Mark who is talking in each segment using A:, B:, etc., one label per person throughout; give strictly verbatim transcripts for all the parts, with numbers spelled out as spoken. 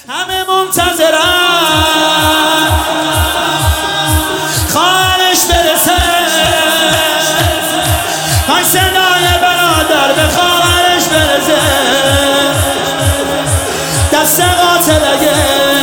A: همه منتظرن خواهرش برسه، های صدای برادر به خواهرش برسه، دست قاتلگه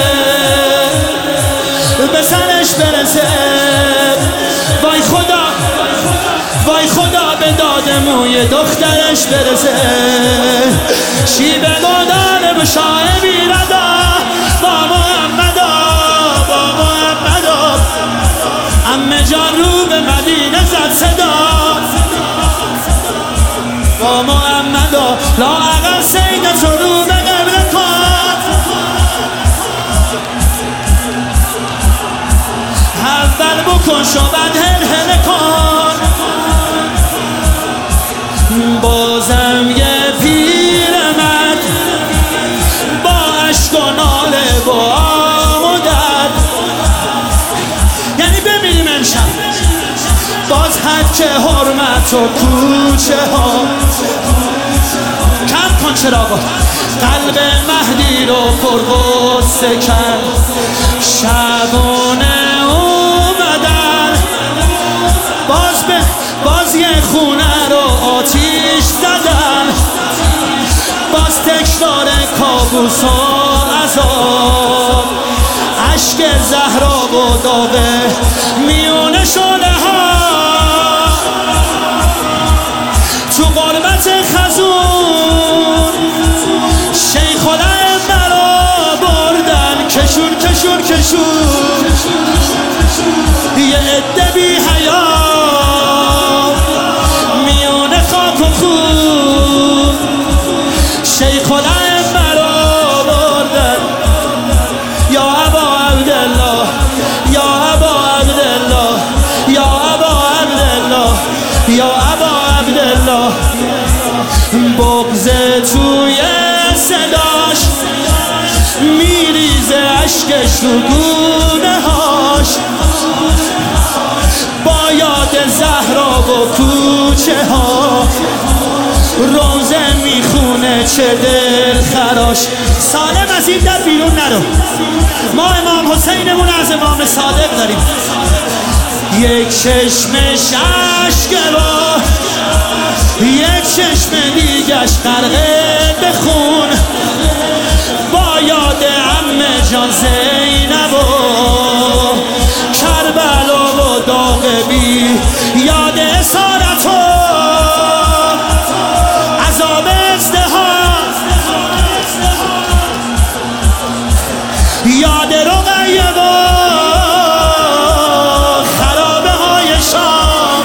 A: به سرش برسه. وای خدا وای خدا به داد موی دخترش برسه. شیب گودان بشای بیردا با محمدا با محمدا. عمه جان رو به مدینه زد صدا با محمدا. لااقل سید تو رو به قبله کن، اول بکن شو بعد هل هل کن. بازم یه پیرمرد با عشق و ناله و آه و درد، یعنی ببینیم امشب باز حد که حرمت و کوچه ها. کم کن چراغا، قلب مهدی رو پرغصه کرد. شبونه اومدن باز به باز یه خونه رو آتیش زدن. باز تکرار کابوس و عذاب، عشق زهرا و داغه میونه شده ها. تو قربت خزون شیخ الائمه رو بردن کشون کشون کشون. یه عده بی حیا میونه خاک و خون شیخ الائمه رو بردن. یا ابا عبدالله یا ابا عبدالله یا ابا عبدالله یا ابا عبدالله. بغض توی صداش میریزه عشقش رو گونه هاش. با یاد زهرا و کوچه ها روزه میخونه چه دل خراش. سالم از این در بیرون نرو، ما امام حسینمون از امام صادق داریم. یک چشم اشک با یک چشم دیگش غرقه به خون. با یاد عمه جان زینب و کربلا و داغ بی یاد اسارت و عذاب ازدهام. یاد رقیه و خرابه های شام.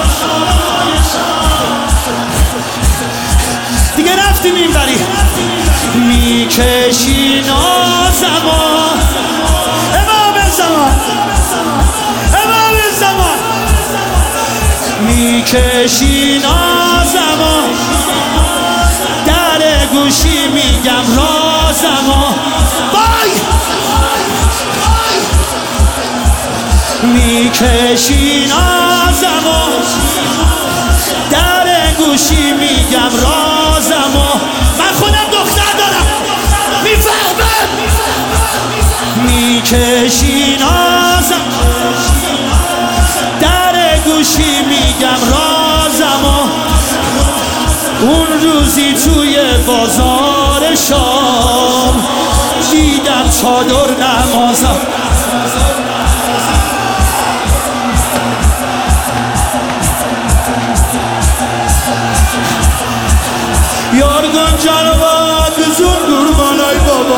A: دیگه رفتیم این بری میکشی نازم و امام زمان امام زمان. میکشی نازم و در گوشی میگم رازم و بای. میکشی نازم و در گوشی میگم رازم و من خودم دختر دارم میفهمم. میکشی نازم در گوشی میگم رازم و اون روزی توی بازار شام دیدم چادر نمازم. یارگان جنوات زون گرمانای بابا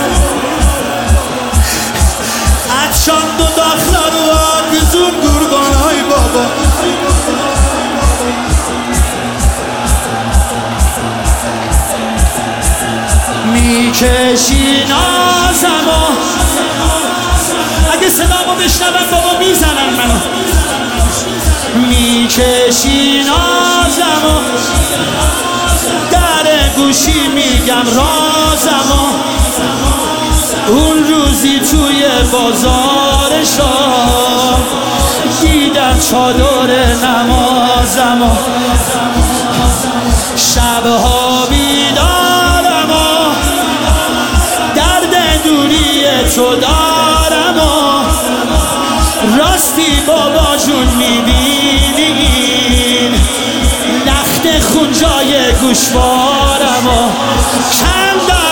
A: اتشان دو داخلار وات زون گرمانای بابا. میکشی نازم و اگه صدامو بشنون بابا میزنن منو. میکشی نازم و در گوشی میگم رازم و اون روزی توی بازار شام دیدم چادر نمازم و شبها بیدارم و درد دوری تو دارم و راستی بابا جون میبینین لخت خون جای گوشوارم و کم دارم